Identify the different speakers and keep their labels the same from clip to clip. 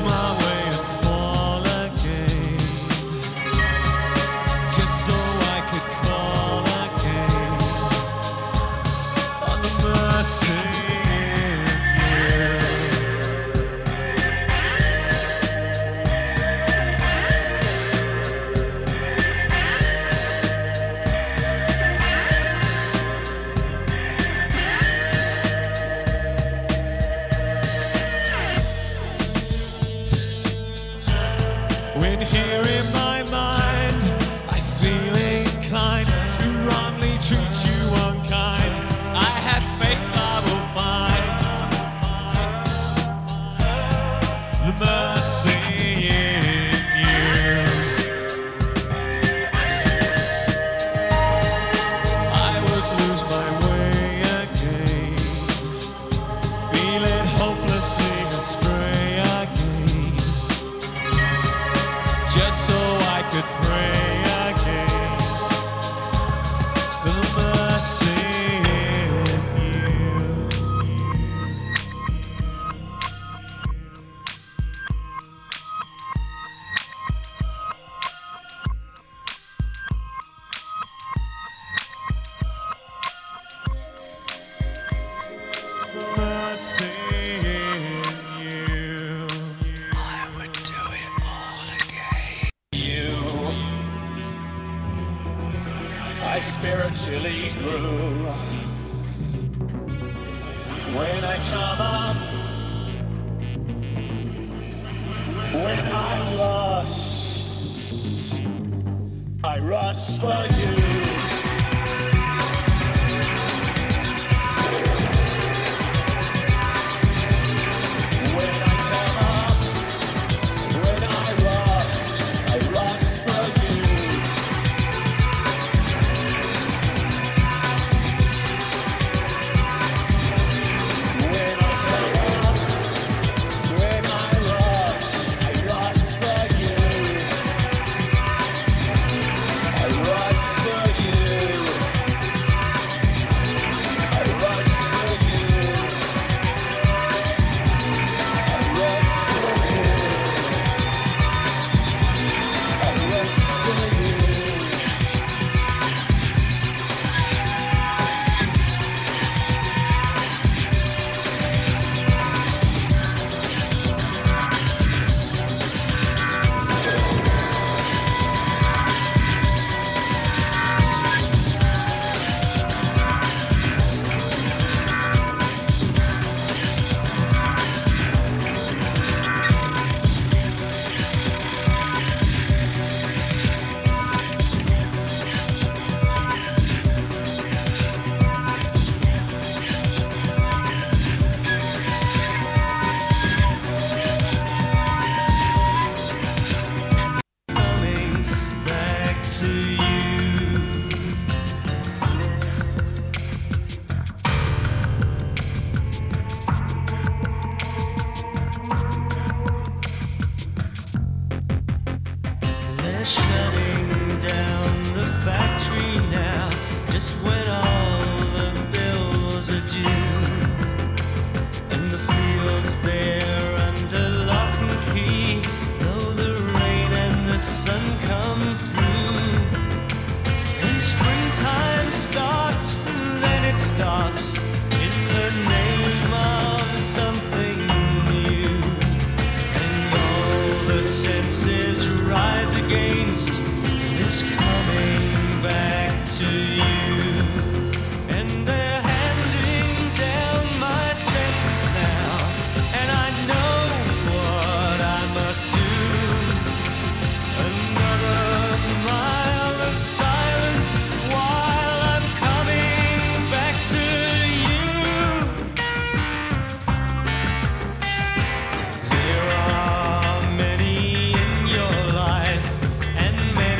Speaker 1: lose my way and fall again, just so I could call again on the mercy in you. When here in my mind I feel inclined to wrongly treat you unkind, I have faith I will find the mercy in you. I would lose my way again, feeling hopelessly astray again, just so I could pray again for the mercy in you. For mercy in you.
Speaker 2: I would do it all again.
Speaker 1: I spiritually grew when I come up, when I rush for you. When I come up, when I rush for you. When I come up, when I rush for you. I rush for you. I rush for you. I rush for you. I rush for you. Coming back to you. They're shutting down the factory now, just when all the bills are due, and the fields there under lock and key, though the rain and the sun come through. And springtime starts, and then it stops in the name of something new, and all the senses rise against this coming back to you. And they're handing down my sentence now, and I know what I must do. Another mile of silence while I'm coming back to you. There are many in your life, and many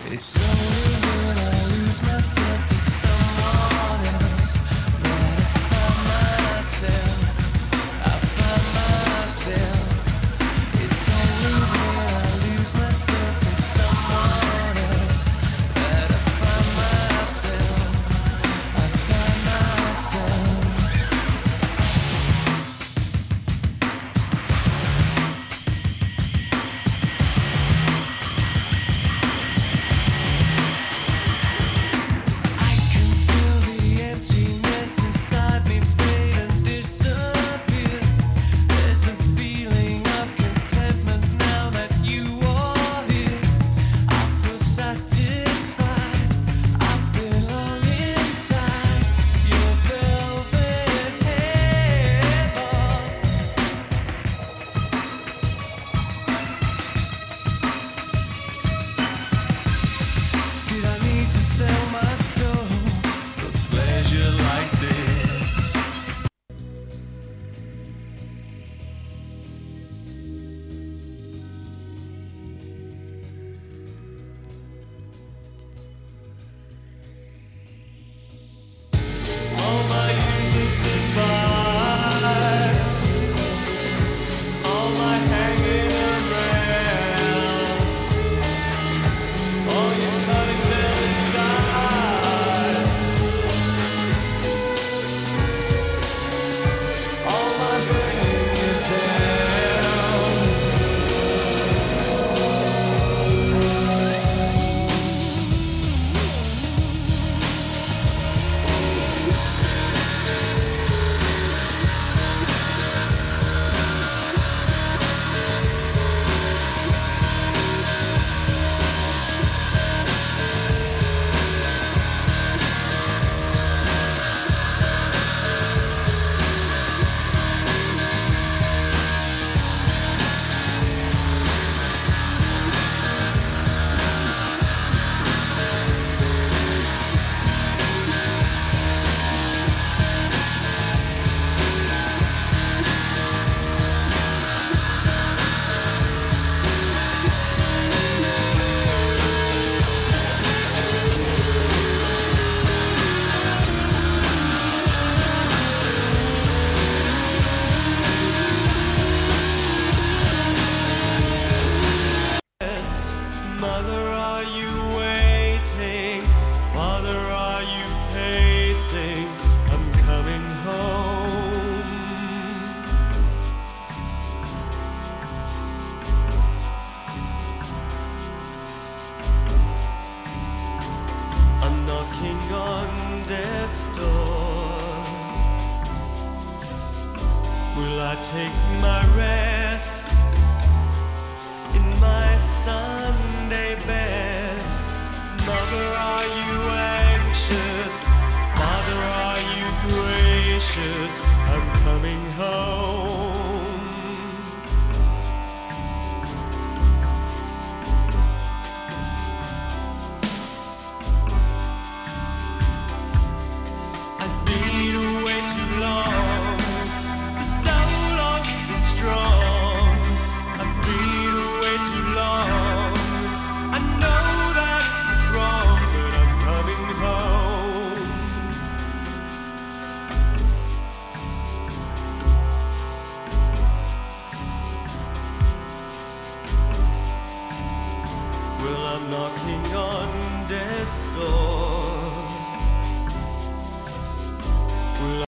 Speaker 1: It's only when I lose myself in someone else that I find myself. I find myself. It's only when I lose myself in someone else that I find myself. I find myself. I can feel the emptiness inside me fade and disappear. There's a feeling of contentment now that you are here. I feel satisfied. I belong inside your velvet heaven. Did I need to sell my soul for pleasure like this? All my useless advice, all my hanging around, all your cutting them aside, all my bringing you down. Mother, are you waiting? Father, are you pacing? I'm coming home. I'm knocking on death's door. Will I take my rest in my Sunday best? Mother, are you anxious? Father, are you gracious? I'm coming home. I've been away too long, for so long and strong. I've been away too long. I know that it's wrong, but I'm coming home. Well, I'm knocking on death's door.